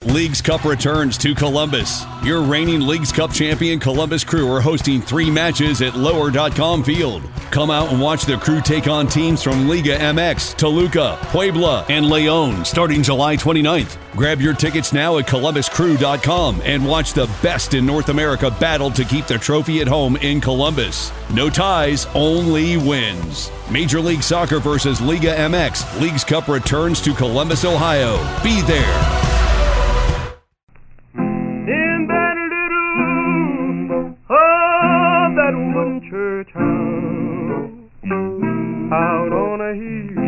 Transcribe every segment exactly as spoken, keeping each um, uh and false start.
Leagues Cup returns to Columbus. Your reigning Leagues Cup champion Columbus Crew are hosting three matches at lower dot com Field. Come out and watch the Crew take on teams from Liga M X, Toluca, Puebla, and León starting July twenty-ninth. Grab your tickets now at columbus crew dot com and watch the best in North America battle to keep the trophy at home in Columbus. No ties, only wins. Major League Soccer versus Liga M X. Leagues Cup returns to Columbus, Ohio. Be there. In that little, oh, that one church house, out on a hill.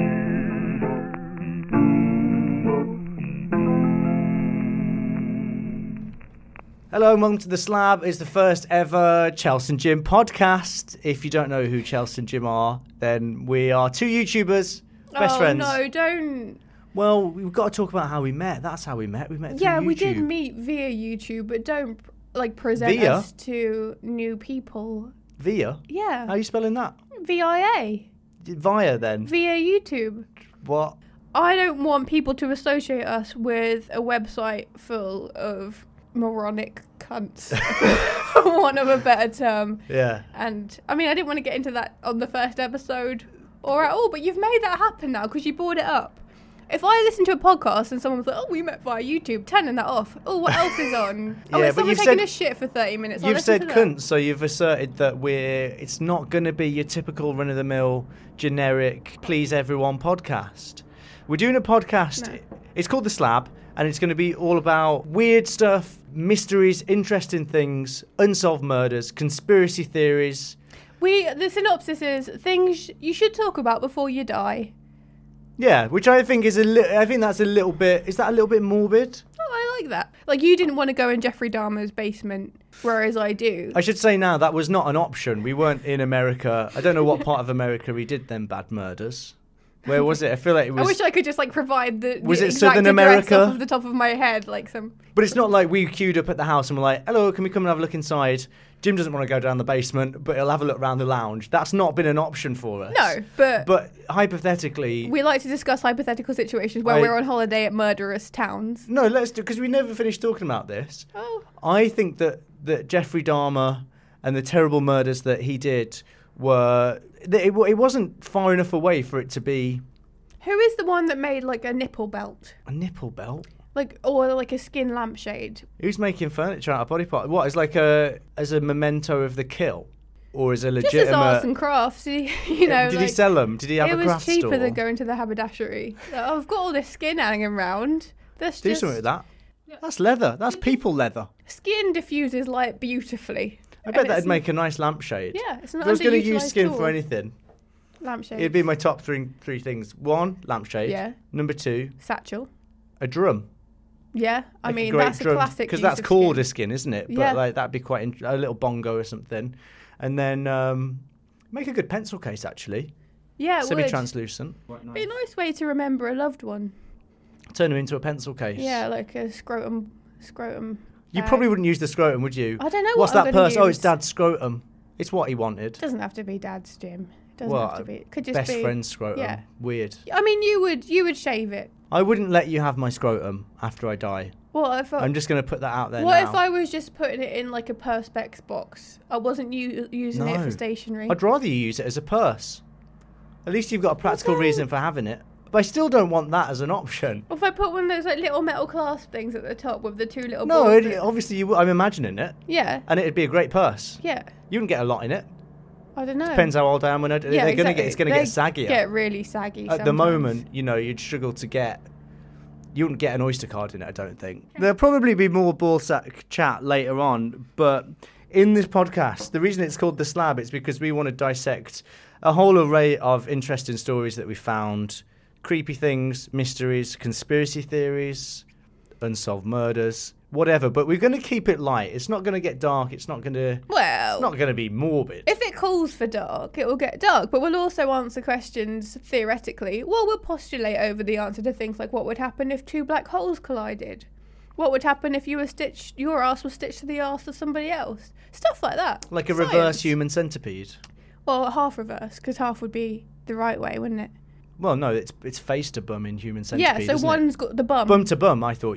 Hello and welcome to The Slab. It's the first ever Chelsea and Jim podcast. If you don't know who Chelsea and Jim are, then we are two YouTubers, best oh, friends. no, don't. Well, we've got to talk about how we met. That's how we met. We met through Yeah, YouTube. we did meet via YouTube, but don't like present Via? us to new people. Via? Yeah. How are you spelling that? V I A. Via then? Via YouTube. What? I don't want people to associate us with a website full of moronic cunts, for want of a better term. Yeah. And, I mean, I didn't want to get into that on the first episode or at all, but you've made that happen now because you brought it up. If I listen to a podcast and someone was like, oh, we met via YouTube, turning that off. Oh, what else is on? Oh, Yeah, it's but someone you've taking said- a shit for thirty minutes. I'll You've listen said to that. cunt, so you've asserted that we're. It's not going to be your typical run-of-the-mill, generic, please everyone podcast. We're doing a podcast. No. It's called The Slab, and it's going to be all about weird stuff, mysteries, interesting things, unsolved murders, conspiracy theories. We the synopsis is things you should talk about before you die. Yeah, which I think is a li- I think that's a little bit. Is that a little bit morbid? Oh, I like that. Like you didn't want to go in Jeffrey Dahmer's basement, whereas I do. I should say now that was not an option. We weren't in America. I don't know what part of America he did them bad murders. Where was it? I feel like it was. I wish I could just like provide the, Was the it exact Southern address America? off of the top of my head, like some. But it's not like we queued up at the house and we're like, hello, can we come and have a look inside? Jim doesn't want to go down the basement, but he'll have a look around the lounge. That's not been an option for us. No, but But hypothetically... we like to discuss hypothetical situations where I- we're on holiday at murderous towns. No, let's do... Because we never finished talking about this. Oh, I think that, that Jeffrey Dahmer and the terrible murders that he did were... That it, it wasn't far enough away for it to be who is the one that made like a nipple belt, a nipple belt. like or like a skin lampshade? Who's making furniture out of body part? What, as like a... as a memento of the kill? Or as a Just legitimate... as arts and crafts, you know. Did like, he sell them? Did he have it a was craft cheaper store? than going to the haberdashery. Like, oh, I've got all this skin hanging around. That's Do just something with that. That's leather. That's people leather. skin diffuses light beautifully. I And bet it's that'd n- make a nice lampshade. Yeah, it's an If I was going to use underutilised skin tool. for anything, lampshade. it'd be my top three three things. One, lampshade. Yeah. Number two, satchel. a drum. Yeah, I Like mean great that's drum, a classic because use that's of called skin. a skin, isn't it? But Yeah. like that'd be quite int- a little bongo or something, and then um, make a good pencil case actually, Yeah, it would. semi-translucent. Be a nice way to remember a loved one. Turn them into a pencil case. Yeah, like a scrotum, scrotum. You bag. probably wouldn't use the scrotum, would you? I don't know What's what I'm that gonna person? Oh, it's use. Dad's scrotum. It's what he wanted. Doesn't have to be Dad's, Jim. Doesn't Well, have to be. It could just Best be friend's scrotum. Yeah. Weird. I mean, you would you would shave it. I wouldn't let you have my scrotum after I die. What if I, I'm just going to put that out there what now. if I was just putting it in like a perspex box? I wasn't u- using it No. for stationery. I'd rather you use it as a purse. At least you've got a practical no. reason for having it. But I still don't want that as an option. Or if I put one of those like little metal clasp things at the top with the two little No, balls it, that- obviously you. w- I'm imagining it, yeah, and it'd be a great purse. yeah. You wouldn't get a lot in it. I don't know. Depends how old I am when I. d- Yeah, they're gonna exactly. get. It's gonna They get saggier. Get really saggy. At the sometimes. moment, you know, you'd struggle to get. You wouldn't get an Oyster card in it, I don't think. There'll probably be more ballsack chat later on, but in this podcast, the reason it's called The Slab is because we want to dissect a whole array of interesting stories that we found, creepy things, mysteries, conspiracy theories, unsolved murders, whatever. But we're going to keep it light. It's not going to get dark. It's not going to. Well, It's not going to be morbid. if it calls for dark, it will get dark. But we'll also answer questions theoretically. Well, we'll postulate over the answer to things like what would happen if two black holes collided. What would happen if you were stitched, your ass was stitched to the ass of somebody else? Stuff like that. Like a Science. reverse human centipede. Well, half reverse, because half would be the right way, wouldn't it? Well, no, it's it's face to bum in human centipede. Yeah, so isn't one's it? got the bum. Bum to bum. I thought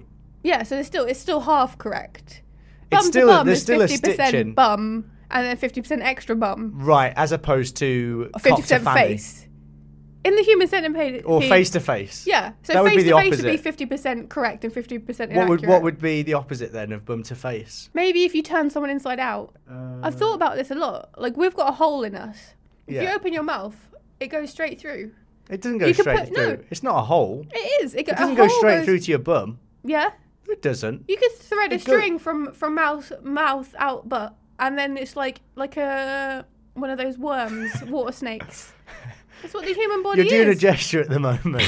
Yeah, so it's still it's still half correct. It's Bum still to a- bum there's is still a fifty stitch in. percent bum and then fifty percent extra bum. Right, as opposed to Or fifty cock to percent fanny. face. In the human centipede. Or face to face. Yeah. So That would face be to the face should be opposite. fifty percent correct and fifty percent What inaccurate. would what would be the opposite then of bum to face? Maybe if you turn someone inside out. I've thought about this a lot. Like, we've got a hole in us. If you Yeah. open your mouth, it goes straight through. It doesn't go You could straight put- through. no. It's not a hole. It is. It, go, It doesn't a go hole straight goes- through to your bum. Yeah. It doesn't. You could thread a It go- string from from mouth mouth out butt, and then it's like like a one of those worms, water snakes. That's what the human body You're doing a is. gesture at the moment.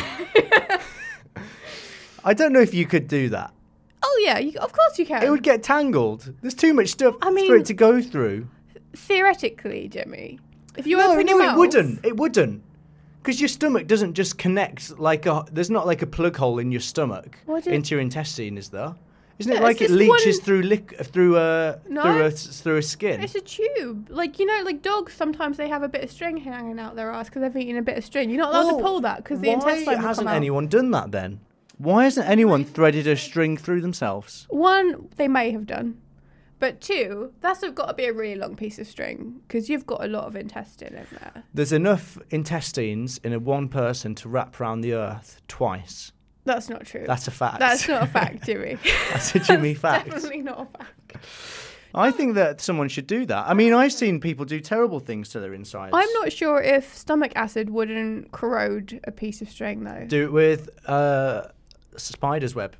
I don't know if you could do that. Oh yeah, you, of course you can. It would get tangled. There's too much stuff I for mean- it to go through. Theoretically, Jimmy. If you No, open no, your it mouth, wouldn't. It wouldn't. Because your stomach doesn't just connect like a. There's not like a plug hole in your stomach What do- into your intestine, is there? Isn't Yeah, it like it's it just leaches one- through lic- through a No. through a through a skin? It's a tube. Like, you know, like dogs, sometimes they have a bit of string hanging out their ass because they've eaten a bit of string. You're not allowed Well, to pull that because the why intestine will hasn't come out. anyone done that then? Why hasn't anyone threaded a string through themselves? One, they may have done. But two, that's got to be a really long piece of string because you've got a lot of intestine in there. There's enough intestines in a one person to wrap around the earth twice. That's not true. That's a fact. That's not a fact, Jimmy. That's a Jimmy That's fact. definitely not a fact. I think that someone should do that. I mean, I've seen people do terrible things to their insides. I'm not sure if stomach acid wouldn't corrode a piece of string, though. Do it with uh, spider's web.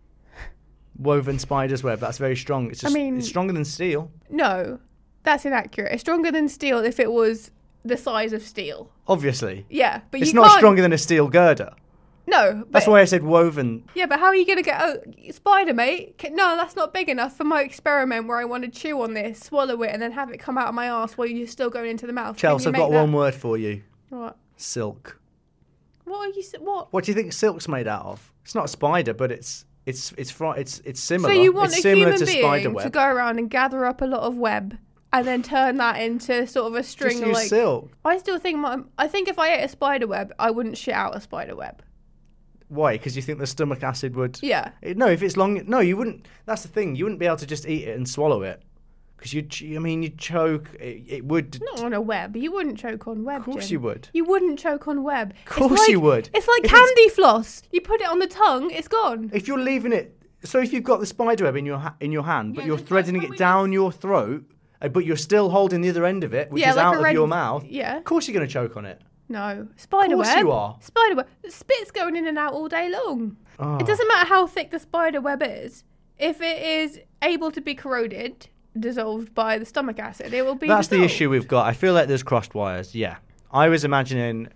Woven spider's web. That's very strong. It's I just, mean- it's stronger than steel. No, that's inaccurate. It's stronger than steel if it was the size of steel. Obviously. Yeah, but It's you not can't... stronger than a steel girder. No, but... That's why I said woven. Yeah, but how are you going to get a spider, mate? Ca- No, that's not big enough for my experiment where I want to chew on this, swallow it, and then have it come out of my arse while you're still going into the mouth. Can Chelsea, you I've make got that- one word for you. What? Silk. What are you... s- What? What do you think silk's made out of? It's not a spider, but it's it's it's fr- it's it's similar. So you want it's a similar human to spider being web. to go around and gather up a lot of web and then turn that into sort of a string Just of use like... silk. I still think my... I think if I ate a spider web, I wouldn't shit out a spider web. Why? Because you think the stomach acid would... Yeah. It- no, if it's long... No, you wouldn't... That's the thing. You wouldn't be able to just eat it and swallow it. Because you'd... ch- I mean, you'd choke. It, it would... Not on a web. You wouldn't choke on web, Of course Jim. you would. You wouldn't choke on web. Of course you would. It's like If it's- candy floss. You put it on the tongue, it's gone. If you're leaving it... So if you've got the spider web in your ha- in your hand, but Yeah, you're that's threading what it we down your throat, uh, but you're still holding the other end of it, which Yeah, is like a out of red- your mouth, yeah. of course you're going to choke on it. No. Spider Of course web. you are. Spider web. The spit's going in and out all day long. Oh. It doesn't matter how thick the spider web is. If it is able to be corroded, dissolved by the stomach acid, it will be That's the dissolved. issue we've got. I feel like there's crossed wires. Yeah. I was imagining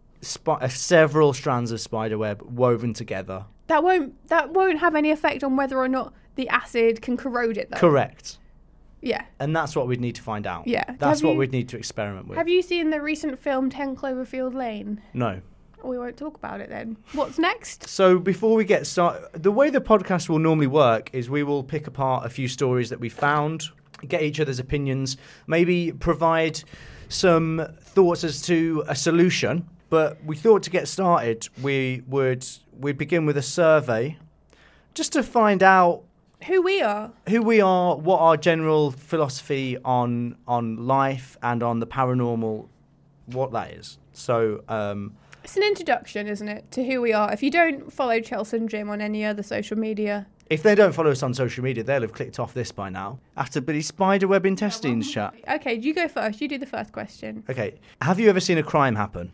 sp- uh, several strands of spider web woven together. That won't that won't have any effect on whether or not the acid can corrode it though. Correct. Yeah. And that's what we'd need to find out. Yeah. That's Have what you- we'd need to experiment with. Have you seen the recent film ten Cloverfield Lane? No. We won't talk about it then. What's next? So before we get started, the way the podcast will normally work is we will pick apart a few stories that we found, get each other's opinions, maybe provide some thoughts as to a solution. But we thought to get started, we would we'd begin with a survey, just to find out Who we are. who we are, what our general philosophy on on life and on the paranormal, what that is. So. Um, It's an introduction, isn't it, to who we are. If you don't follow Chelsea and Jim on any other social media, If they don't follow us on social media, they'll have clicked off this by now. After Billy Spiderweb intestines chat. okay, you go first. You do the first question. Okay, have you ever seen a crime happen?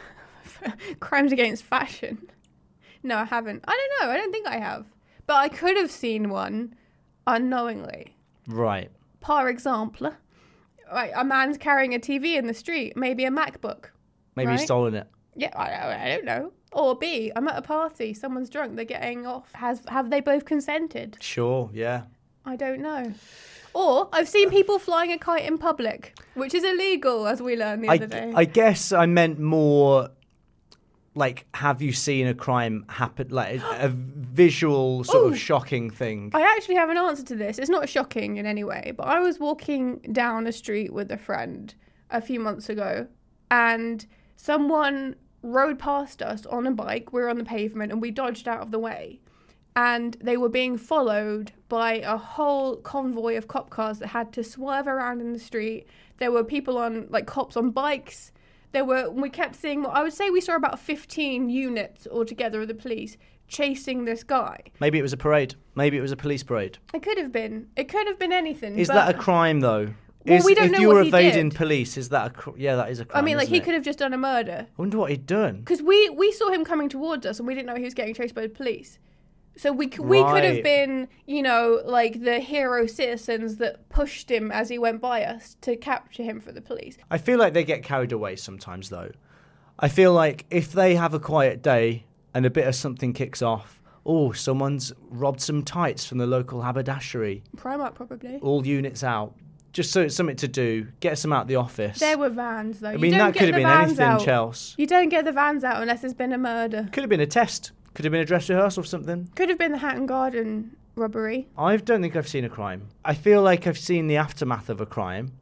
Crimes against fashion. No, I haven't. I don't know. I don't think I have. But I could have seen one unknowingly. Right. Par example, right, a man's carrying a T V in the street, maybe a MacBook. Maybe Right. you've stolen it. Yeah, I, I don't know. Or B, I'm at a party, someone's drunk, they're getting off. Has have they both consented? Sure, yeah. I don't know. Or I've seen people flying a kite in public, which is illegal, as we learned the I, other day. I guess I meant more like, have you seen a crime happen? Like a visual sort Ooh. of shocking thing. I actually have an answer to this. It's not shocking in any way, but I was walking down a street with a friend a few months ago, and someone rode past us on a bike. We were on the pavement, and we dodged out of the way. and they were being followed by a whole convoy of cop cars that had to swerve around in the street. There were people on, like, cops on bikes. There were, we kept seeing, I would say we saw about fifteen units altogether of the police chasing this guy. Maybe it was a parade. Maybe it was a police parade. It could have been. It could have been anything. Is but that a crime, though? Well, is, we don't if know you what were he evading did. police, is that a cr- yeah? That is a crime. I mean, like, isn't he it? could have just done a murder. I wonder what he'd done. Because we, we saw him coming towards us and we didn't know he was getting chased by the police. So we, c- we could have Right. been, you know, like the hero citizens that pushed him as he went by us to capture him for the police. I feel like they get carried away sometimes, though. I feel like if they have a quiet day and a bit of something kicks off, oh, someone's robbed some tights from the local haberdashery. Primark, probably. All units out. Just so it's something to do. Get some out the office. There were vans, though. I You mean, don't that get could have the been vans anything, out. Chelsea. You don't get the vans out unless there's been a murder. Could have been a test. Could have been a dress rehearsal or something. Could have been the Hatton Garden robbery. I don't think I've seen a crime. I feel like I've seen the aftermath of a crime.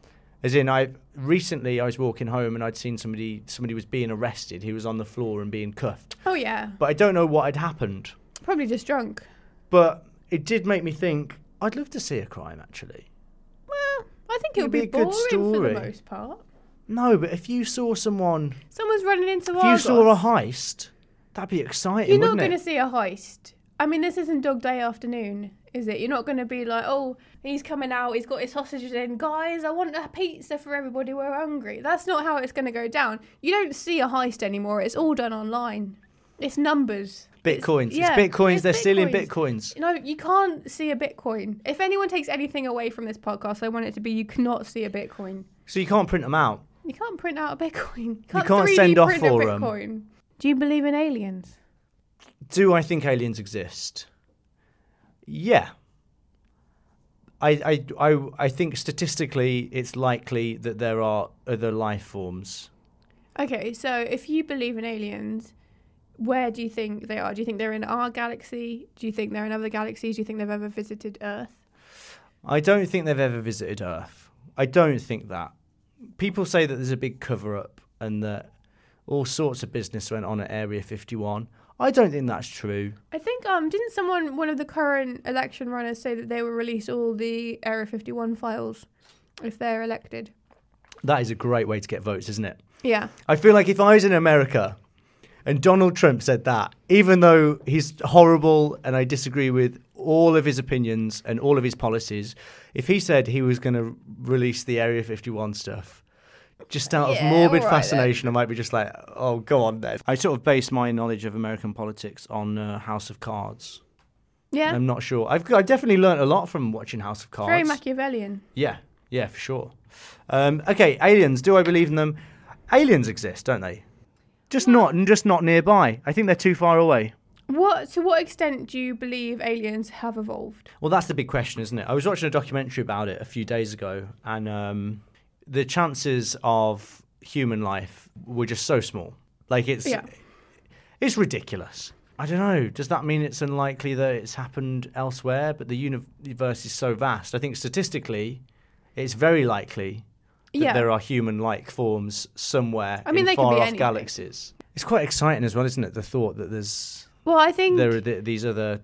As in, I recently I was walking home and I'd seen somebody somebody was being arrested. He was on the floor and being cuffed. Oh, yeah. But I don't know what had happened. Probably just drunk. But it did make me think, I'd love to see a crime, actually. Well, I think it would It'd be be, a good boring for story. the most part. No, but if you saw someone, Someone's running into if you Argos. saw a heist, that'd be exciting, You're not wouldn't going to it? see a heist. I mean, this isn't Dog Day Afternoon, is it? You're not going to be like, oh, he's coming out, he's got his sausages in. Guys, I want a pizza for everybody, we're hungry. That's not how it's going to go down. You don't see a heist anymore. It's all done online. It's numbers. Bitcoins. It's, yeah, it's Bitcoins. it's They're stealing Bitcoins. Bitcoins. No, you can't see a Bitcoin. If anyone takes anything away from this podcast, I want it to be you cannot see a Bitcoin. So you can't print them out. You can't print out a Bitcoin. You can't, can't three D send off print for a 'em. Bitcoin. Do you believe in aliens? Do I think aliens exist? Yeah. I, I, I, I think statistically it's likely that there are other life forms. Okay, so if you believe in aliens, where do you think they are? Do you think they're in our galaxy? Do you think they're in other galaxies? Do you think they've ever visited Earth? I don't think they've ever visited Earth. I don't think that. People say that there's a big cover-up and that all sorts of business went on at Area fifty-one. I don't think that's true. I think, um, didn't someone, one of the current election runners, say that they will release all the Area fifty-one files if they're elected? That is a great way to get votes, isn't it? Yeah. I feel like if I was in America and Donald Trump said that, even though he's horrible and I disagree with all of his opinions and all of his policies, if he said he was going to release the Area fifty-one stuff, just out Yeah, of morbid all right fascination, I might be just like, oh, go on then. I sort of base my knowledge of American politics on uh, House of Cards. Yeah. I'm not sure. I've I definitely learnt a lot from watching House of Cards. Very Machiavellian. Yeah, yeah, for sure. Um, okay, aliens. Do I believe in them? Aliens exist, don't they? Just not, just not nearby. I think they're too far away. What to what extent do you believe aliens have evolved? Well, that's the big question, isn't it? I was watching a documentary about it a few days ago, and um, the chances of human life were just so small. Like it's, Yeah. it's ridiculous. I don't know. Does that mean it's unlikely that it's happened elsewhere? But the universe is so vast. I think statistically, it's very likely that Yeah. there are human-like forms somewhere I mean, in they could be far-off anything. galaxies. It's quite exciting as well, isn't it? The thought that there's Well, I think there are th- these other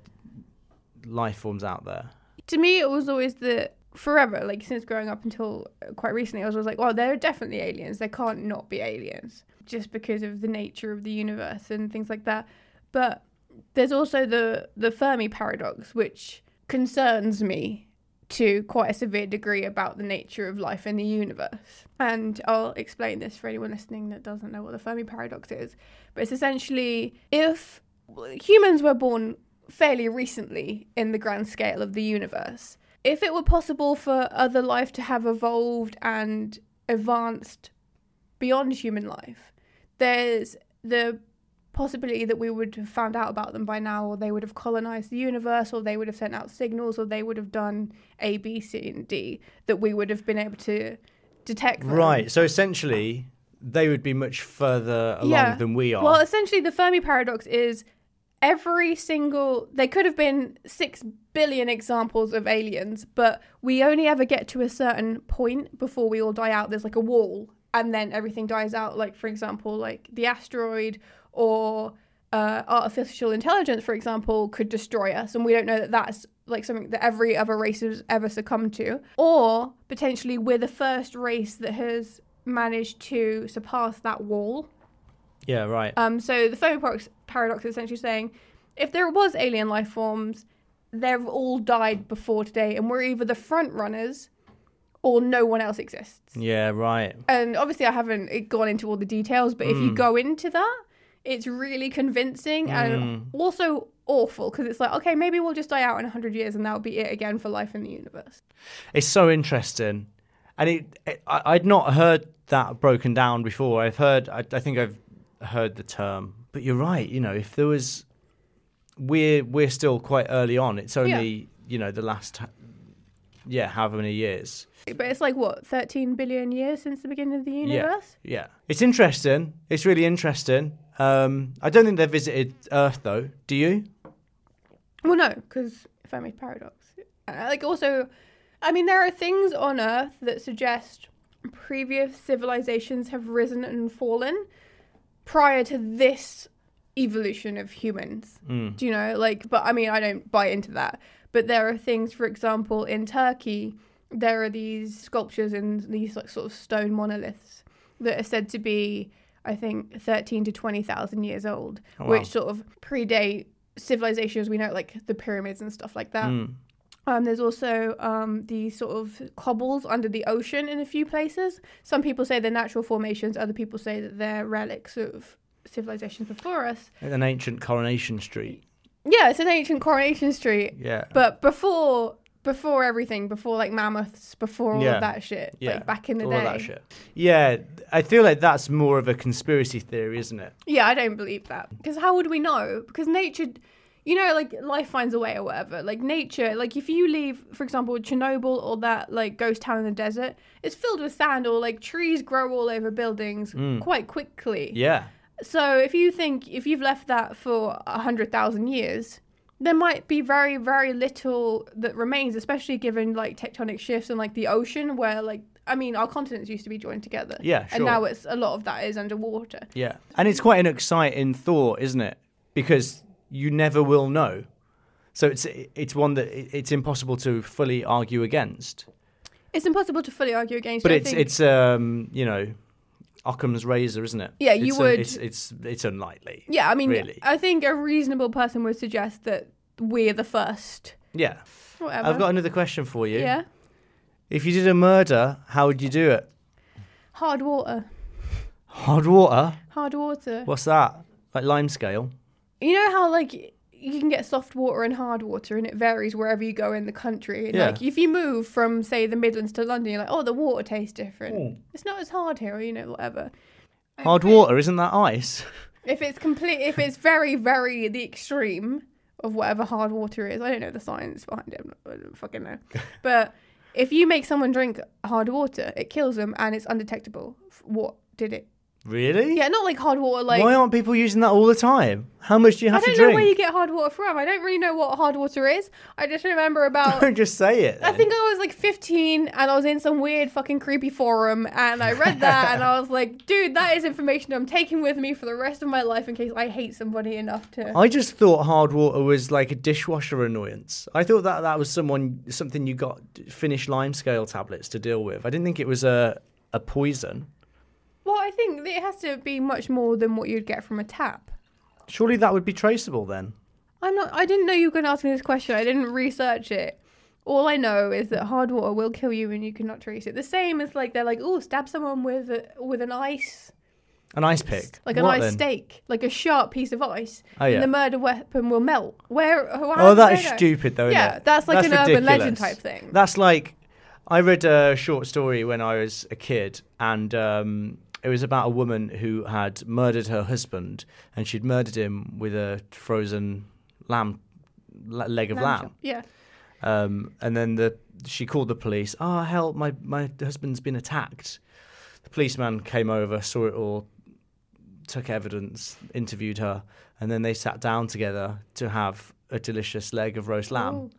life forms out there. to me it was always the forever, like since growing up until quite recently, I was always like, well, there are definitely aliens. There can't not be aliens just because of the nature of the universe and things like that. But there's also the the Fermi paradox, which concerns me to quite a severe degree about the nature of life in the universe. And I'll explain this for anyone listening that doesn't know what the Fermi paradox is. But it's essentially, if humans were born fairly recently in the grand scale of the universe, if it were possible for other life to have evolved and advanced beyond human life, there's the possibility that we would have found out about them by now, or they would have colonized the universe, or they would have sent out signals, or they would have done A, B, C, and D, that we would have been able to detect them. Right. So essentially, they would be much further along Yeah. than we are. Well, essentially, the Fermi paradox is every single... There could have been six billion examples of aliens, but we only ever get to a certain point before we all die out. There's like a wall, and then everything dies out. Like, for example, like the asteroid or uh, artificial intelligence, for example, could destroy us, and we don't know that that's like something that every other race has ever succumbed to. Or potentially we're the first race that has managed to surpass that wall. Yeah, right. Um, so the Fermi paradox, paradox is essentially saying, if there was alien life forms, they've all died before today, and we're either the front runners or no one else exists. Yeah, right. And obviously I haven't gone into all the details, but mm. if you go into that, it's really convincing mm. and also awful, because it's like, okay, maybe we'll just die out in one hundred years and that'll be it again for life in the universe. It's so interesting. And it, it I, I'd not heard that broken down before. I've heard, I, I think I've heard the term. But you're right, you know, if there was, we're, we're still quite early on. It's only, yeah. you know, the last, yeah, however many years. But it's like, what, thirteen billion years since the beginning of the universe? Yeah, yeah. It's interesting. It's really interesting. Um, I don't think they've visited Earth, though. Do you? Well, no, because Fermi paradox. Uh, like, also, I mean, there are things on Earth that suggest previous civilizations have risen and fallen prior to this evolution of humans. Mm. Do you know? Like, but I mean, I don't buy into that. But there are things, for example, in Turkey, there are these sculptures and these like sort of stone monoliths that are said to be, I think, thirteen to twenty thousand years old, oh, wow. which sort of predate civilizations we know, like the pyramids and stuff like that. Mm. Um, there's also um, these sort of cobbles under the ocean in a few places. Some people say they're natural formations. Other people say that they're relics of civilizations before us. An ancient Coronation Street. Yeah, it's an ancient Coronation Street. Yeah. But before... Before everything, before like mammoths, before all yeah. of that shit, yeah. like back in the all day. All that shit. Yeah, I feel like that's more of a conspiracy theory, isn't it? Yeah, I don't believe that. Because how would we know? Because nature, you know, like life finds a way or whatever. Like nature, like if you leave, for example, Chernobyl or that like ghost town in the desert, it's filled with sand, or like trees grow all over buildings mm. quite quickly. Yeah. So if you think, if you've left that for a hundred thousand years, there might be very, very little that remains, especially given like tectonic shifts and like the ocean, where like, I mean, our continents used to be joined together. Yeah, sure. And now it's a lot of that is underwater. Yeah. And it's quite an exciting thought, isn't it? Because you never will know. So it's it's one that it's impossible to fully argue against. It's impossible to fully argue against. But it's, think. it's um you know, Occam's razor, isn't it? Yeah, you it's would. A, it's, it's it's unlikely. Yeah, I mean, really. I think a reasonable person would suggest that we're the first. Yeah. Whatever. I've got another question for you. Yeah. If you did a murder, how would you do it? Hard water. Hard water? Hard water. What's that? Like lime scale? You know how like you can get soft water and hard water, and it varies wherever you go in the country. And, yeah. Like if you move from say the Midlands to London, you're like, oh, the water tastes different. Mm. It's not as hard here, or you know, whatever. Hard water, isn't that ice? If it's complete, if it's very, very the extreme of whatever hard water is, I don't know the science behind it. I'm not, I don't fucking know. But if you make someone drink hard water, it kills them and it's undetectable. What did it? Really? Yeah, not like hard water. Like why aren't people using that all the time? How much do you have to drink? I don't know where you get hard water from. I don't really know what hard water is. I just remember about. Don't just say it. Then. I think I was like fifteen and I was in some weird fucking creepy forum and I read that and I was like, dude, that is information I'm taking with me for the rest of my life in case I hate somebody enough to. I just thought hard water was like a dishwasher annoyance. I thought that that was someone something you got finished lime scale tablets to deal with. I didn't think it was a a poison. Well, I think it has to be much more than what you'd get from a tap. Surely that would be traceable then. I'm not. I didn't know you were going to ask me this question. I didn't research it. All I know is that hard water will kill you and you cannot trace it. The same as like they're like, oh, stab someone with a, with an ice. An ice pick. Like an what ice then? steak, like a sharp piece of ice. Oh yeah. And the murder weapon will melt. Where? Oh, that is stupid though. Isn't yeah, it? that's like that's an ridiculous. urban legend type thing. That's like, I read a short story when I was a kid and. Um, It was about a woman who had murdered her husband, and she'd murdered him with a frozen lamb leg of lamb. lamb. Yeah. Um, and then the she called the police. Oh, help! My my husband's been attacked. The policeman came over, saw it all, took evidence, interviewed her, and then they sat down together to have a delicious leg of roast lamb. Ooh.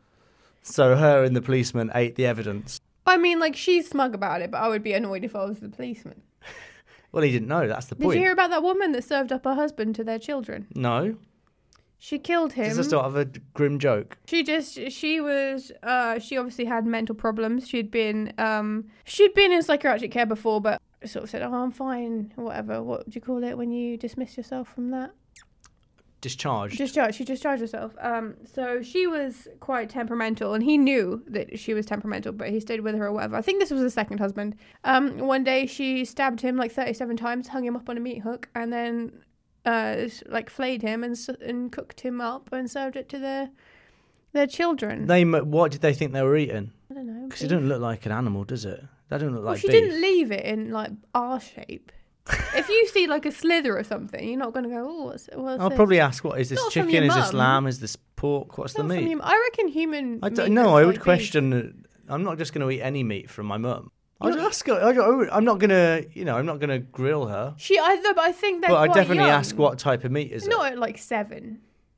So her and the policeman ate the evidence. I mean, like she's smug about it, but I would be annoyed if I was the policeman. Well, he didn't know. That's the Did point. you hear about that woman that served up her husband to their children? No. She killed him. Is this sort of a grim joke? She just, she was, uh, she obviously had mental problems. She'd been, um, she'd been in psychiatric care before, but sort of said, oh, I'm fine, or whatever. What do you call it when you dismiss yourself from that? Discharged. Discharged. She discharged herself. Um, so she was quite temperamental, and he knew that she was temperamental, but he stayed with her or whatever. I think this was the second husband. Um, one day she stabbed him like thirty-seven times, hung him up on a meat hook, and then uh, like flayed him and s- and cooked him up and served it to their their children. They, what did they think they were eating? I don't know. Because it beef. doesn't look like an animal, does it? That doesn't look Well, like she beef. didn't leave it in like R shape. If you see like a slither or something, you're not going to go, oh, what's, what's I'll this? probably ask, what is this Not from chicken? your Is this mum. lamb? Is this pork? What's Not the from meat? hum- I reckon human. I meat don't know. looks I like would beef. question. I'm not just going to eat any meat from my mum. I'd You're- ask her. I don't- I'm not going to, you know, I'm not going to grill her. She, I, no, but I think they're But I quite definitely young. ask what type of meat is it. Not at like seven.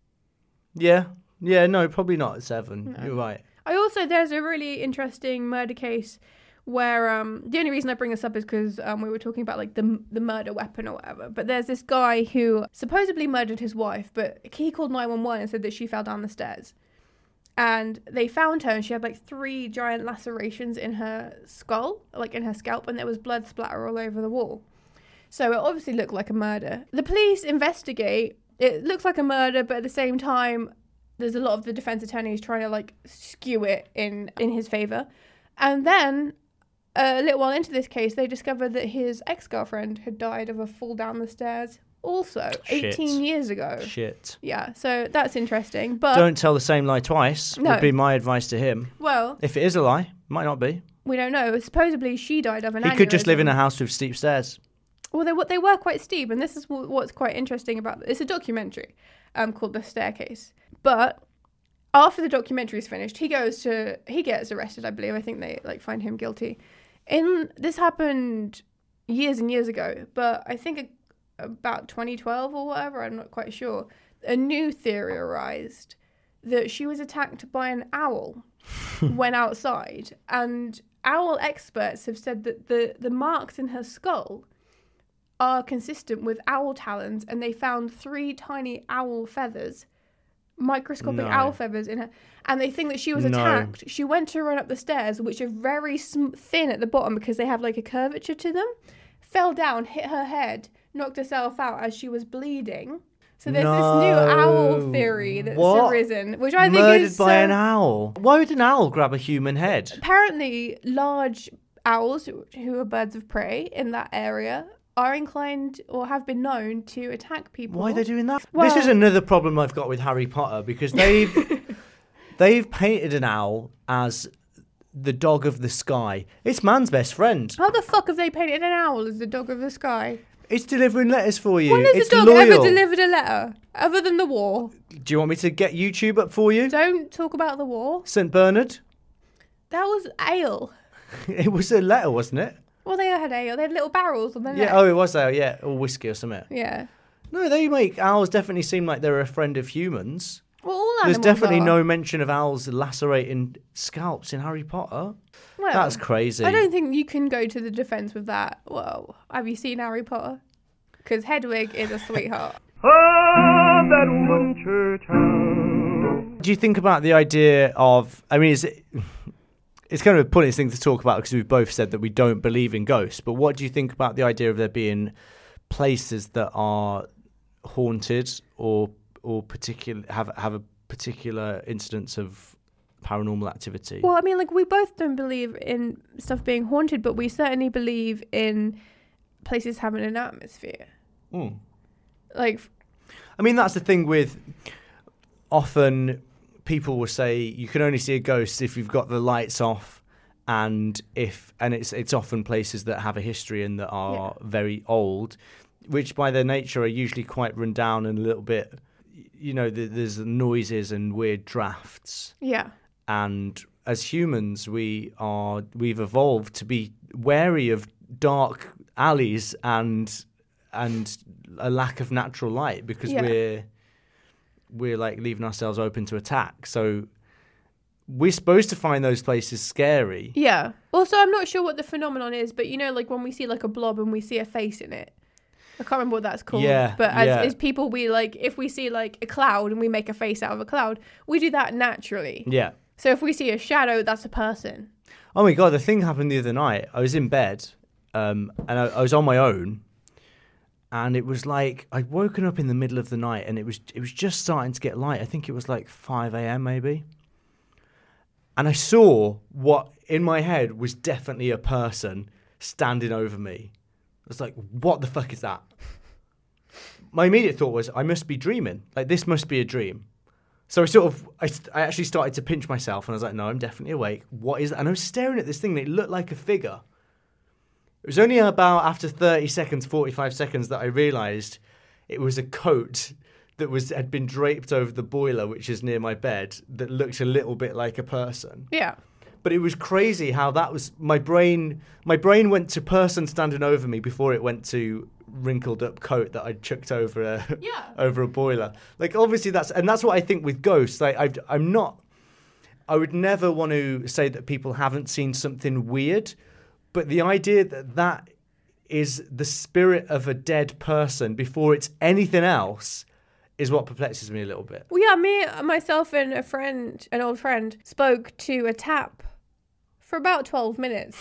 Yeah. Yeah, no, probably not at seven. No. You're right. I also, there's a really interesting murder case where um, the only reason I bring this up is because um, we were talking about like the the murder weapon or whatever. But there's this guy who supposedly murdered his wife, but he called nine one one and said that she fell down the stairs. And they found her and she had like three giant lacerations in her skull, like in her scalp, and there was blood splatter all over the wall. So it obviously looked like a murder. The police investigate. It looks like a murder, but at the same time, there's a lot of the defense attorneys trying to like skew it in, in his favor. And then a little while into this case, they discovered that his ex-girlfriend had died of a fall down the stairs also Shit. eighteen years ago. Shit. Yeah, so that's interesting. But Don't tell the same lie twice, No. would be my advice to him. well, If it is a lie, might not be. we don't know. Supposedly she died of an He could just live in aneurysm. a house with steep stairs. Well, they, they were quite steep, and this is wh- what's quite interesting about it. It's a documentary um, called The Staircase. But after the documentary is finished, he goes to he gets arrested. I believe. I think they like find him guilty. In this happened years and years ago, but I think a, about twenty twelve or whatever. I'm not quite sure. A new theory arose that she was attacked by an owl when outside, and owl experts have said that the the marks in her skull are consistent with owl talons, and they found three tiny owl feathers, microscopic No. owl feathers in her, and they think that she was No. attacked. She went to run up the stairs, which are very sm- thin at the bottom because they have like a curvature to them, fell down, hit her head, knocked herself out as she was bleeding. So there's this new owl No. theory that's What? arisen, which I think Murdered is by so- an owl. Why would an owl grab a human head? Apparently, large owls who- who are birds of prey in that area are inclined or have been known to attack people. Why are they doing that? Well- this is another problem I've got with Harry Potter because they've they've painted an owl as the dog of the sky. It's man's best friend. How the fuck have they painted an owl as the dog of the sky? It's delivering letters for you. When has it's a dog loyal. ever delivered a letter? Other than the war. Do you want me to get YouTube up for you? Don't talk about the war. Saint Bernard? That was ale. It was a letter, wasn't it? Well, they had ale. They had little barrels on their Yeah. neck. Oh, it was there. Yeah, or whiskey or something. Yeah. No, they make owls definitely seem like they're a friend of humans. Well, all There's animals definitely are. no mention of owls lacerating scalps in Harry Potter. Well, That's crazy. I don't think you can go to the defence with that. Well, have you seen Harry Potter? Because Hedwig is a sweetheart. Ah, that one church house. Do you think about the idea of? I mean, is it? It's kind of a pointless thing to talk about because we've both said that we don't believe in ghosts. But what do you think about the idea of there being places that are haunted or or particular have have a particular instance of paranormal activity? Well, I mean, like, we both don't believe in stuff being haunted, but we certainly believe in places having an atmosphere. Mm. Like, I mean, that's the thing with often people will say you can only see a ghost if you've got the lights off, and if and it's it's often places that have a history and that are Yeah. very old, which by their nature are usually quite run down and a little bit, you know, th- there's noises and weird drafts. yeah. And as humans, we are we've evolved to be wary of dark alleys and and a lack of natural light because Yeah. we're we're like leaving ourselves open to attack. So we're supposed to find those places scary. Yeah. Also, I'm not sure what the phenomenon is, but you know, like when we see like a blob and we see a face in it. I can't remember what that's called. Yeah, but as, yeah. as people, we like, if we see like a cloud and we make a face out of a cloud, we do that naturally. Yeah. So if we see a shadow, that's a person. Oh my God, the thing happened the other night. I was in bed um, and I, I was on my own. And it was like, I'd woken up in the middle of the night and it was it was just starting to get light. I think it was like five a.m. maybe. And I saw what in my head was definitely a person standing over me. I was like, what the fuck is that? My immediate thought was, I must be dreaming. Like, this must be a dream. So I sort of, I, I actually started to pinch myself and I was like, no, I'm definitely awake. What is that? And I was staring at this thing and it looked like a figure. It was only about after thirty seconds, forty-five seconds that I realised it was a coat that was had been draped over the boiler, which is near my bed, that looked a little bit like a person. Yeah. But it was crazy how that was my brain. My brain went to person standing over me before it went to wrinkled up coat that I'd chucked over a Yeah. over a boiler. Like obviously that's and that's what I think with ghosts. Like I've, I'm not. I would never want to say that people haven't seen something weird, but the idea that that is the spirit of a dead person before it's anything else is what perplexes me a little bit. Well, yeah, me, myself, and a friend, an old friend, spoke to a tap for about twelve minutes.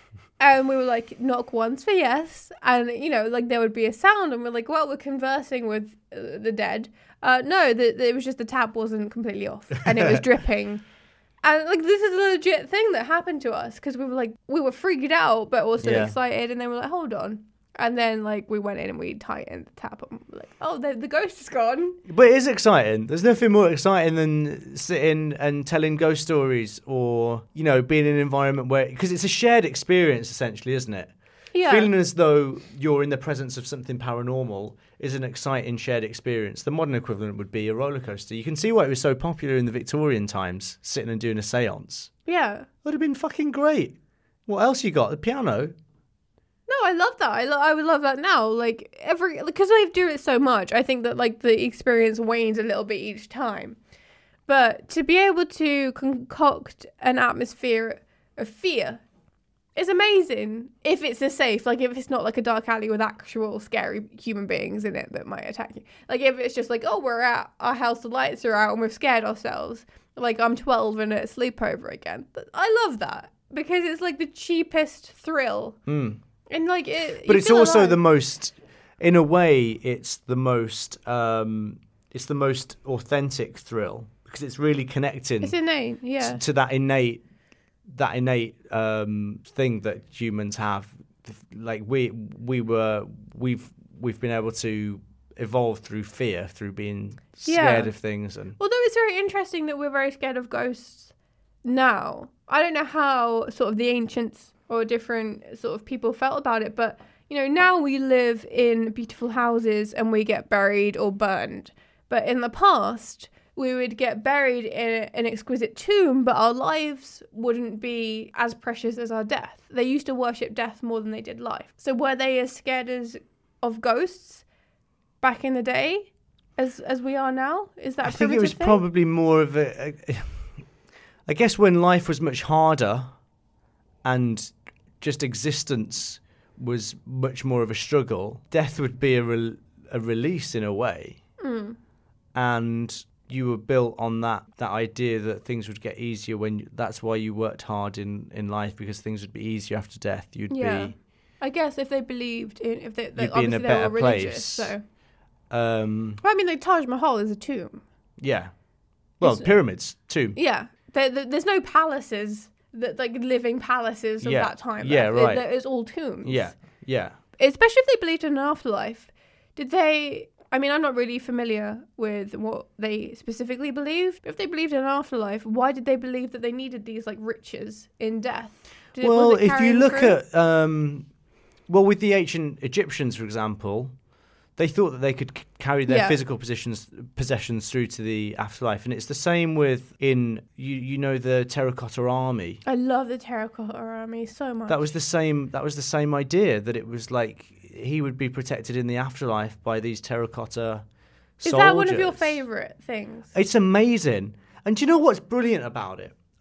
And we were like, knock once for yes. And, you know, like there would be a sound. And we're like, well, we're conversing with uh, the dead. Uh, no, the, the, it was just the tap wasn't completely off. And it was dripping. And, like, this is a legit thing that happened to us. Because we were like, we were freaked out, but also Yeah. excited. And then we're like, hold on. And then, like, we went in and we tightened the tap. And we're like, oh, the, the ghost is gone. But it is exciting. There's nothing more exciting than sitting and telling ghost stories or, you know, being in an environment where... Because it's a shared experience, essentially, isn't it? Yeah. Feeling as though you're in the presence of something paranormal is an exciting shared experience. The modern equivalent would be a roller coaster. You can see why it was so popular in the Victorian times, sitting and doing a seance. Yeah. It would have been fucking great. What else you got? The piano? No, I love that. I, lo- I would love that now. Like, every... Because I do it so much, I think that, like, the experience wanes a little bit each time. But to be able to concoct an atmosphere of fear is amazing. If it's a safe, like, if it's not, like, a dark alley with actual scary human beings in it that might attack you. Like, if it's just like, oh, we're at our house, the lights are out, and we've scared ourselves. Like, I'm twelve and at a sleepover again. I love that. Because it's, like, the cheapest thrill. Mm. And like it, But you it's feel also alive. the most, in a way, it's the most, um, it's the most authentic thrill because it's really connecting It's innate, yeah. t- to that innate, that innate um, thing that humans have. Like we, we were, we've, we've been able to evolve through fear, through being scared Yeah. of things, and Although it's very interesting that we're very scared of ghosts now. I don't know how sort of the ancients or different sort of people felt about it, but you know, now we live in beautiful houses and we get buried or burned. But in the past, we would get buried in an exquisite tomb, but our lives wouldn't be as precious as our death. They used to worship death more than they did life. So were they as scared as of ghosts back in the day as as we are now? Is that a I think it primitive was thing? probably more of a, a. I guess when life was much harder, and just existence was much more of a struggle, death would be a, re- a release in a way. Mm. And you were built on that, that idea that things would get easier when you, that's why you worked hard in, in life, because things would be easier after death. You'd Yeah. be I guess if they believed in, if they, like, You'd be in a obviously they better were religious, place. so. um Well, I mean, like Taj Mahal is a tomb. yeah. Well, It's- pyramids too. Yeah, there, there, there's no palaces that like living palaces of Yeah. that time. Yeah, left. It- right. there- it's all tombs. Yeah. Yeah. Especially if they believed in an afterlife. Did they? I mean, I'm not really familiar with what they specifically believed. But if they believed in an afterlife, why did they believe that they needed these like riches in death? Did it- was Well, it if you carrying look through? at, um, well, with the ancient Egyptians, for example, they thought that they could c- carry their Yeah. physical possessions possessions through to the afterlife, and it's the same with in you you know the Terracotta Army. I love the Terracotta Army so much. That was the same. That was the same idea that it was like he would be protected in the afterlife by these terracotta Is soldiers. that one of your favourite things? It's amazing. And do you know what's brilliant about it?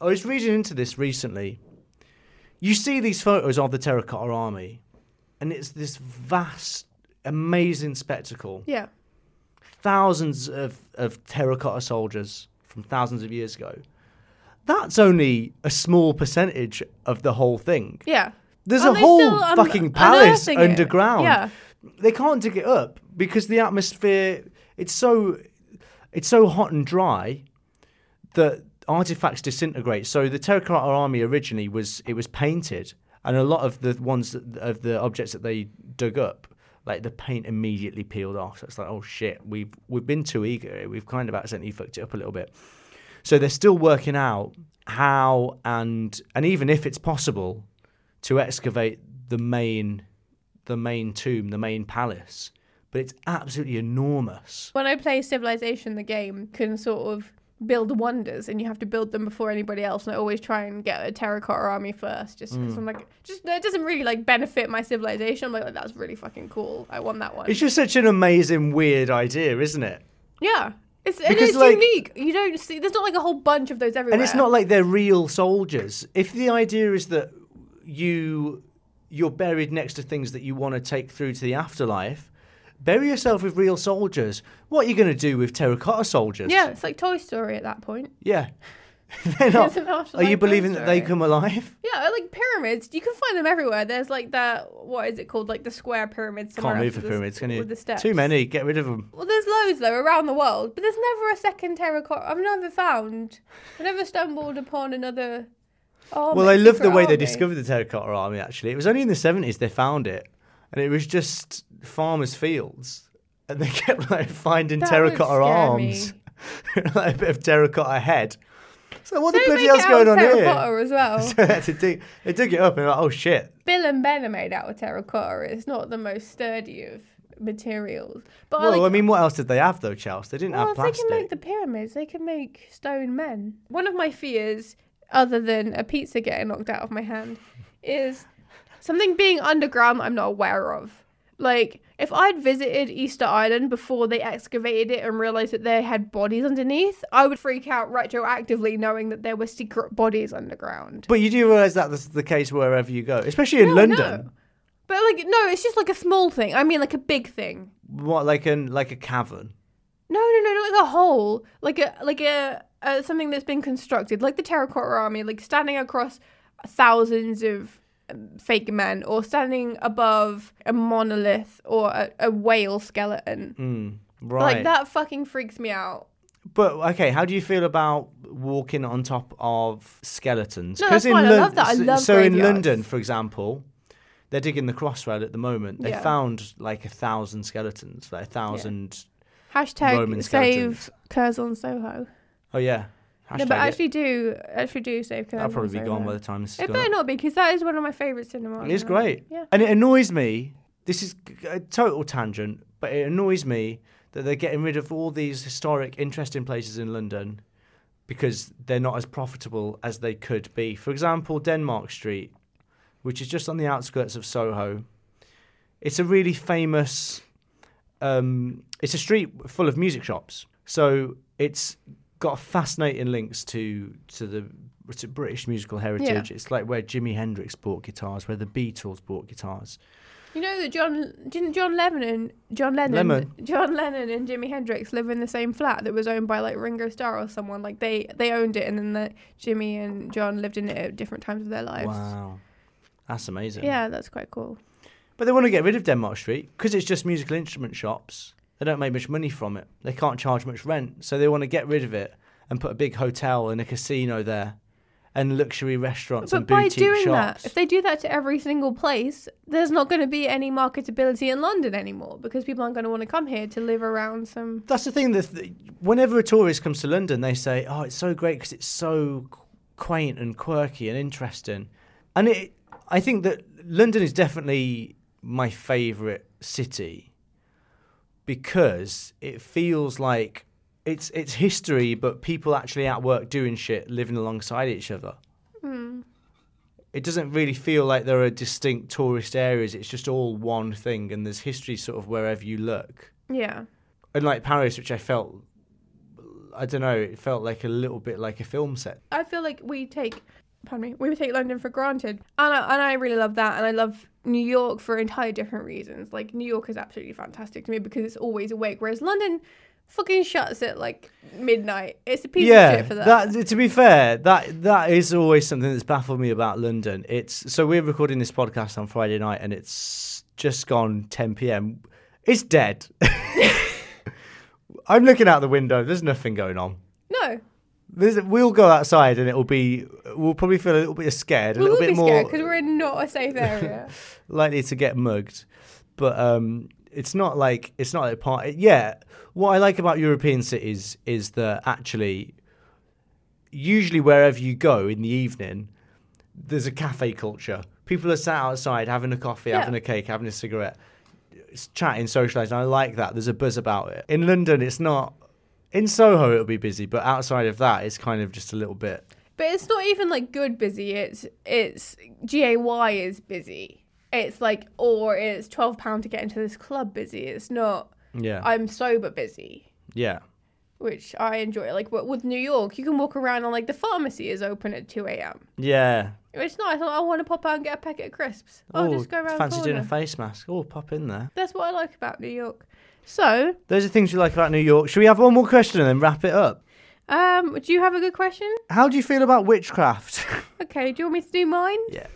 I was reading into this recently. You see these photos of the Terracotta Army, and it's this vast, amazing spectacle. Yeah. Thousands of, of terracotta soldiers from thousands of years ago. That's only a small percentage of the whole thing. Yeah. There's Aren't a they whole still un- fucking palace unearthing it? underground. Yeah. They can't dig it up because the atmosphere, it's so it's so hot and dry that artifacts disintegrate. So the Terracotta Army originally was it was painted, and a lot of the ones that, of the objects that they dug up, like the paint immediately peeled off. So it's like, oh shit, we've we've been too eager. We've kind of accidentally fucked it up a little bit. So they're still working out how and and even if it's possible to excavate the main the main tomb, the main palace. But it's absolutely enormous. When I play Civilization, the game can sort of build wonders, and you have to build them before anybody else. And I always try and get a terracotta army first, just because Mm. I'm like, just it doesn't really like benefit my civilization. I'm like, oh, that's really fucking cool. I want that one. It's just such an amazing, weird idea, isn't it? Yeah, it's and Because, it's like- unique. You don't see. There's not like a whole bunch of those everywhere. And it's not like they're real soldiers. If the idea is that you you're buried next to things that you want to take through to the afterlife, bury yourself with real soldiers. What are you going to do with terracotta soldiers? Yeah, it's like Toy Story at that point. Yeah. They're not. It's an Are afterlife you believing Toy that they Story. come alive? Yeah, like pyramids. You can find them everywhere. There's like that. What is it called? Like the square pyramids. somewhere Can't else move the with pyramids, can you? With the steps. Too many. Get rid of them. Well, there's loads though around the world, but there's never a second terracotta. I've never found. I've never stumbled upon another. Oh, Well, I love the secret way they army. discovered the terracotta army, actually. It was only in the seventies they found it. And it was just farmers' fields. And they kept like finding That terracotta would scare arms. me. Like a bit of terracotta head. So what So the bloody make hell's it out going of on here? terracotta as well. So they, had to dig, they dug it up and like, oh shit. Bill and Ben are made out of terracotta. It's not the most sturdy of materials. But Well, like, I mean, what else did they have though, Chelsea? They didn't well, have if they plastic. can make the pyramids, they can make stone men. One of my fears, other than a pizza getting knocked out of my hand, is something being underground that I'm not aware of. Like, if I'd visited Easter Island before they excavated it and realised that they had bodies underneath, I would freak out retroactively knowing that there were secret bodies underground. But you do realise that that's the case wherever you go, especially in No, London. no. But, like, no, it's just like a small thing. I mean, like a big thing. What, like an like a cavern? No, no, no, not like a hole. Like a, like a, uh, something that's been constructed. Like the Terracotta Army, like standing across thousands of um, fake men, or standing above a monolith or a, a whale skeleton. Mm, right. Like, that fucking freaks me out. But okay, how do you feel about walking on top of skeletons? No, that's in fine. I Lon- love that. I so- love So in graveyards. London, for example, they're digging the Crossrail at the moment. They Yeah. found like a thousand skeletons, like a thousand. Hashtag Roman save skeletons. Curzon Soho. Oh yeah. Hashtag No, but it. actually do, actually do save Curzon That'll probably be Soho. gone by the time this is It gone. better not be, because that is one of my favourite cinemas. It is now. great. Yeah. And it annoys me. This is a total tangent, but it annoys me that they're getting rid of all these historic, interesting places in London because they're not as profitable as they could be. For example, Denmark Street, which is just on the outskirts of Soho. It's a really famous... Um, it's a street full of music shops. So it's got fascinating links to to the to British musical heritage. Yeah. It's like where Jimi Hendrix bought guitars, where the Beatles bought guitars. You know that John didn't John Lennon and John Lennon Lemon. John Lennon and Jimi Hendrix live in the same flat that was owned by like Ringo Starr or someone. Like they they owned it, and then the Jimmy and John lived in it at different times of their lives. Wow. That's amazing. Yeah, that's quite cool. But they want to get rid of Denmark Street because it's just musical instrument shops. They don't make much money from it. They can't charge much rent. So they want to get rid of it and put a big hotel and a casino there and luxury restaurants But and by boutique doing shops. that, if they do that to every single place, there's not going to be any marketability in London anymore, because people aren't going to want to come here to live around some. That's the thing. That th- whenever a tourist comes to London, they say, "Oh, it's so great because it's so qu- quaint and quirky and interesting." And it, I think that London is definitely my favourite city because it feels like it's it's history, but people actually at work doing shit, living alongside each other. Hmm. It doesn't really feel like there are distinct tourist areas. It's just all one thing, and there's history sort of wherever you look. Yeah. Unlike Paris, which I felt I don't know, it felt like a little bit like a film set. I feel like we take, pardon me, we take London for granted. And I, and I really love that. And I love New York for entirely different reasons. Like, New York is absolutely fantastic to me because it's always awake, whereas London fucking shuts at like midnight. It's a piece yeah, of shit for that. that. To be fair, that that is always something that's baffled me about London. It's so we're recording this podcast on Friday night, and it's just gone ten p.m. It's dead. I'm looking out the window. There's nothing going on. No. There's, we'll go outside, and it'll be. We'll probably feel a little bit scared, a We'll little be bit more scared because we're in not a safe area. likely to get mugged. But um, it's not like it's not a part. Yeah, what I like about European cities is that actually, usually wherever you go in the evening, there's a cafe culture. People are sat outside having a coffee, Yeah. having a cake, having a cigarette, s- chatting, socialising. I like that. There's a buzz about it. In London, it's not. In Soho, it'll be busy, but outside of that, it's kind of just a little bit. But it's not even like good busy. It's it's G A Y is busy. It's like, or it's twelve pounds to get into this club busy. It's not, Yeah. I'm sober busy, yeah. which I enjoy. Like, but with New York, you can walk around and like the pharmacy is open at two a.m. Yeah. It's nice. I want to pop out and get a packet of crisps. I'll Oh, just go around fancy the doing a corner. face mask. Oh, pop in there. That's what I like about New York. So, Those are things we like about New York. Should we have one more question and then wrap it up? um, do you have a good question? How do you feel about witchcraft? Okay, do you want me to do mine? Yeah.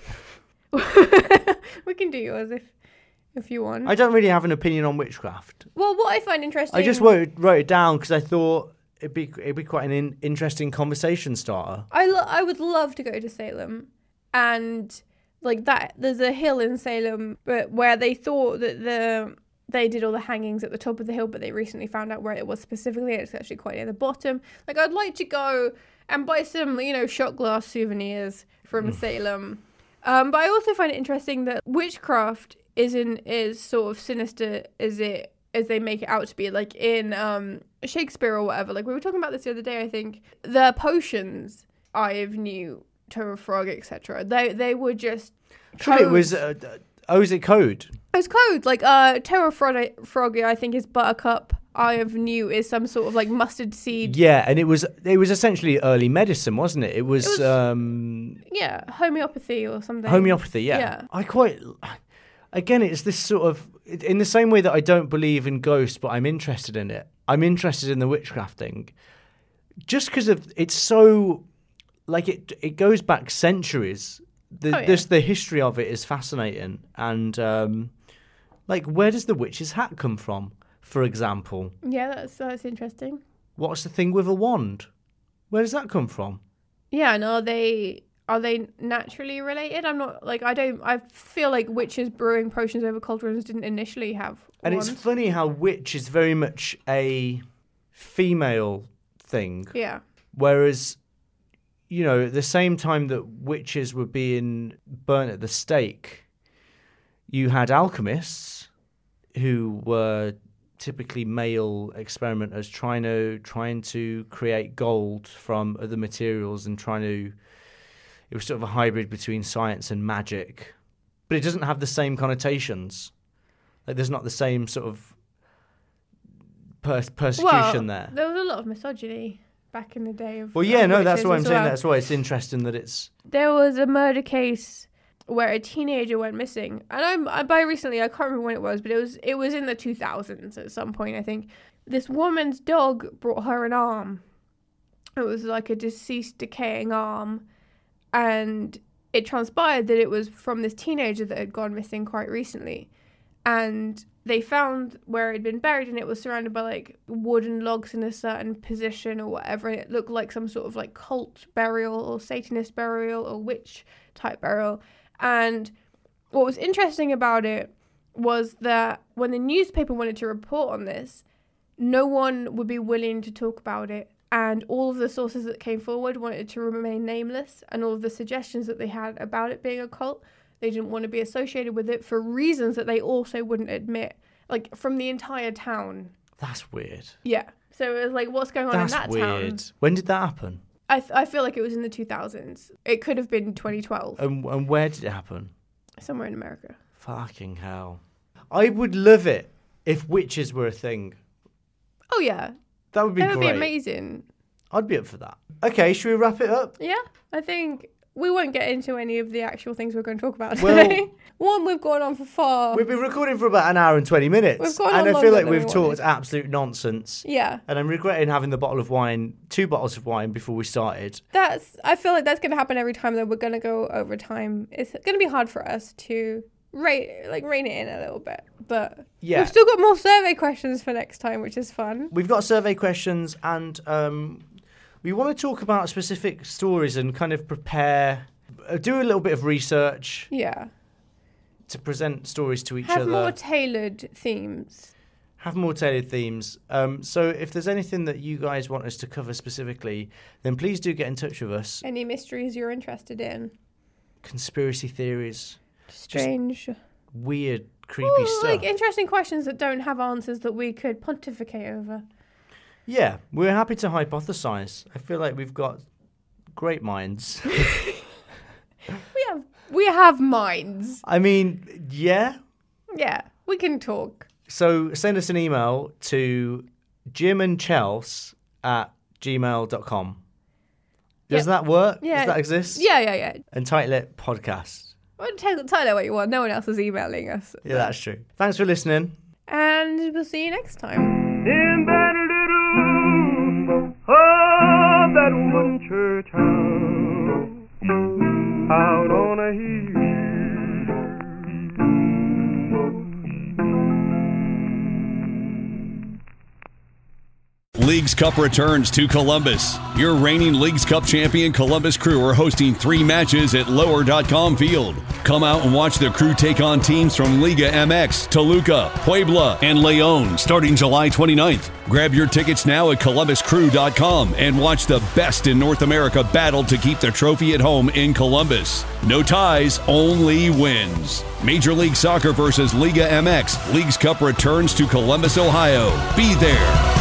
We can do yours if if you want. I don't really have an opinion on witchcraft. Well, what I find interesting... I just wrote, wrote it down because I thought it'd be it'd be quite an in, interesting conversation starter. I, lo- I would love to go to Salem, and like that there's a hill in Salem but where they thought that the they did all the hangings at the top of the hill, but they recently found out where it was specifically. It's actually quite near the bottom. Like, I'd like to go and buy some, you know, shot glass souvenirs from Salem. Um, but I also find it interesting that witchcraft isn't as sort of sinister as it as they make it out to be. Like in um, Shakespeare or whatever. Like, we were talking about this the other day, I think. The potions, Eye of Newt, Toe of Frog, et cetera. They they were just Surely it was. codes. Uh, oh, is it code? It's code. Like uh, Toe of Frog, Frog, I think, is Buttercup. Eye of Newt is some sort of like mustard seed. Yeah, and it was it was essentially early medicine, wasn't it? It was, It was- um, Yeah, homeopathy or something. homeopathy. Yeah. Yeah. I quite. Again, it's this sort of in the same way that I don't believe in ghosts, but I'm interested in it. I'm interested in the witchcraft thing, just because of it's so like it. It goes back centuries. The, Oh, yeah. This the history of it is fascinating, and um, like where does the witch's hat come from? For example, Yeah, that's that's interesting. what's the thing with a wand? Where does that come from? Yeah, and are they are they naturally related? I'm not like I don't. I feel like witches brewing potions over cauldrons didn't initially have. And wands. it's funny how witch is very much a female thing, Yeah. whereas, you know, at the same time that witches were being burnt at the stake, you had alchemists who were typically male experimenters trying to trying to create gold from other materials and trying to. It was sort of a hybrid between science and magic, but it doesn't have the same connotations. Like, there's not the same sort of per- persecution well, there. there was a lot of misogyny back in the day. Of, Well, yeah, of no, that's witches why I'm as saying well. that's why it's interesting that it's. There was a murder case where a teenager went missing, and I'm I, by recently I can't remember when it was, but it was it was in the two thousands at some point, I think. This woman's dog brought her an arm. It was like a deceased, decaying arm, and it transpired that it was from this teenager that had gone missing quite recently, and they found where it had been buried, and it was surrounded by like wooden logs in a certain position or whatever, and it looked like some sort of like cult burial or Satanist burial or witch type burial. And what was interesting about it was that when the newspaper wanted to report on this, no one would be willing to talk about it. And all of the sources that came forward wanted to remain nameless. And all of the suggestions that they had about it being a cult, they didn't want to be associated with it for reasons that they also wouldn't admit. Like, from the entire town. That's weird. Yeah. So it was like, what's going on That's in that weird. town? When did that happen? I, th- I feel like it was in the two thousands. It could have been twenty twelve. And and where did it happen? Somewhere in America. Fucking hell! I would love it if witches were a thing. Oh, yeah. That would be That would great. be amazing. I'd be up for that. Okay, should we wrap it up? Yeah, I think we won't get into any of the actual things we're going to talk about Well- today. One, we've gone on for far. We've been recording for about an hour and twenty minutes. We've gone and on I feel longer like than we've we talked wanted. absolute nonsense. Yeah, And I'm regretting having the bottle of wine, two bottles of wine before we started. that's. I feel like that's going to happen every time that we're going to go over time. It's going to be hard for us to rate, like rein it in a little bit, but Yeah. we've still got more survey questions for next time, which is fun. We've got survey questions and um, we want to talk about specific stories and kind of prepare, uh, do a little bit of research Yeah, to present stories to each have other. more tailored themes. have more tailored themes. Um, so if there's anything that you guys want us to cover specifically, then please do get in touch with us. Any mysteries you're interested in? Conspiracy theories, Strange. weird, creepy Ooh, stuff. like interesting questions that don't have answers that we could pontificate over. Yeah, we're happy to hypothesize. I feel like we've got great minds. We have we have minds. I mean, yeah. Yeah, we can talk. So send us an email to jimandchels at gmail dot com. Does Yeah. that work? Yeah. Does that exist? Yeah, yeah, yeah. And title it podcast. Well, tell, tell her what you want. No one else is emailing us. Yeah, that's true. Thanks for listening. And we'll see you next time. In that little of that one church house out on a hill. Leagues Cup returns to Columbus. Your reigning Leagues Cup champion Columbus Crew are hosting three matches at lower dot com Field. Come out and watch the Crew take on teams from Liga M X, Toluca, Puebla, and Leon starting July twenty-ninth. Grab your tickets now at columbus crew dot com and watch the best in North America battle to keep the trophy at home in Columbus. No ties, only wins. Major League Soccer versus Liga M X. Leagues Cup returns to Columbus, Ohio. Be there.